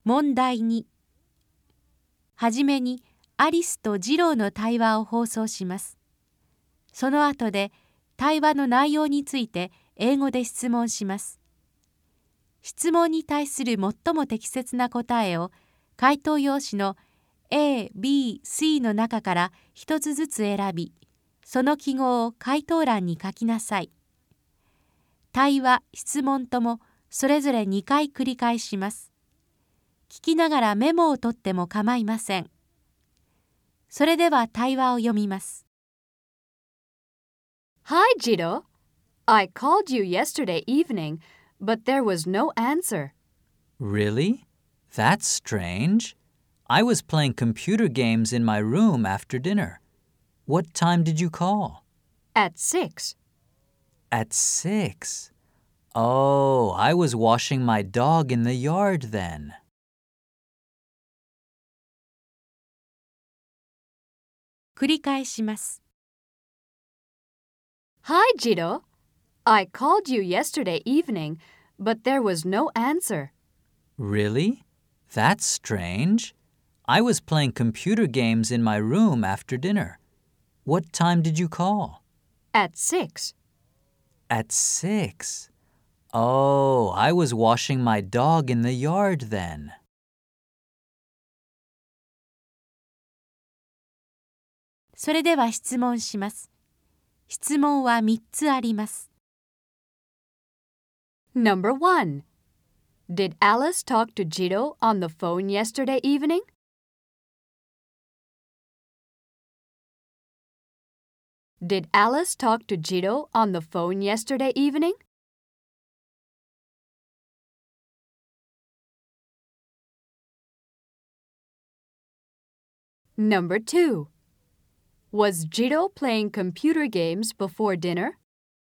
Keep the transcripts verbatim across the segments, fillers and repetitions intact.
問題に、はじめにアリスとジローの対話を放送します。その後で対話の内容について英語で質問します。質問に対する最も適切な答えを回答用紙の A、B、C の中から一つずつ選び、その記号を回答欄に書きなさい。対話、質問ともそれぞれにかい繰り返します。聞きながらメモを取っても構いません。それでは対話を読みます。 Hi, Jiro. I called you yesterday evening, but there was no answer. Really? That's strange. I was playing computer games in my room after dinner. What time did you call? At six. At six. Oh, I was washing my dog in the yard then. 繰り返します。 Hi, Jiro. I called you yesterday evening, but there was no answer. Really? That's strange. I was playing computer games in my room after dinner. What time did you call? At six. At six. Oh, I was washing my dog in the yard then. それでは質問します。質問はみっつあります。 Number one. Did Alice talk to Jiro on the phone yesterday evening? Did Alice talk to Jiro on the phone yesterday evening? Number two. Was Jiro playing computer games before dinner?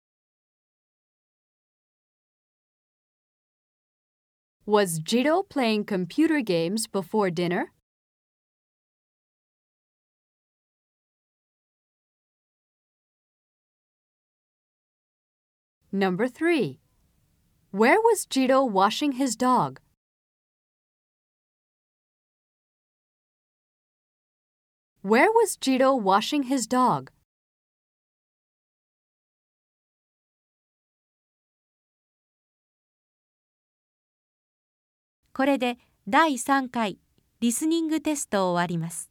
Was Jiro playing computer games before dinner? Number three. Where was Jiro washing his dog? Where was Jiro washing his dog? これでだいさんかいリスニングテストを終わります。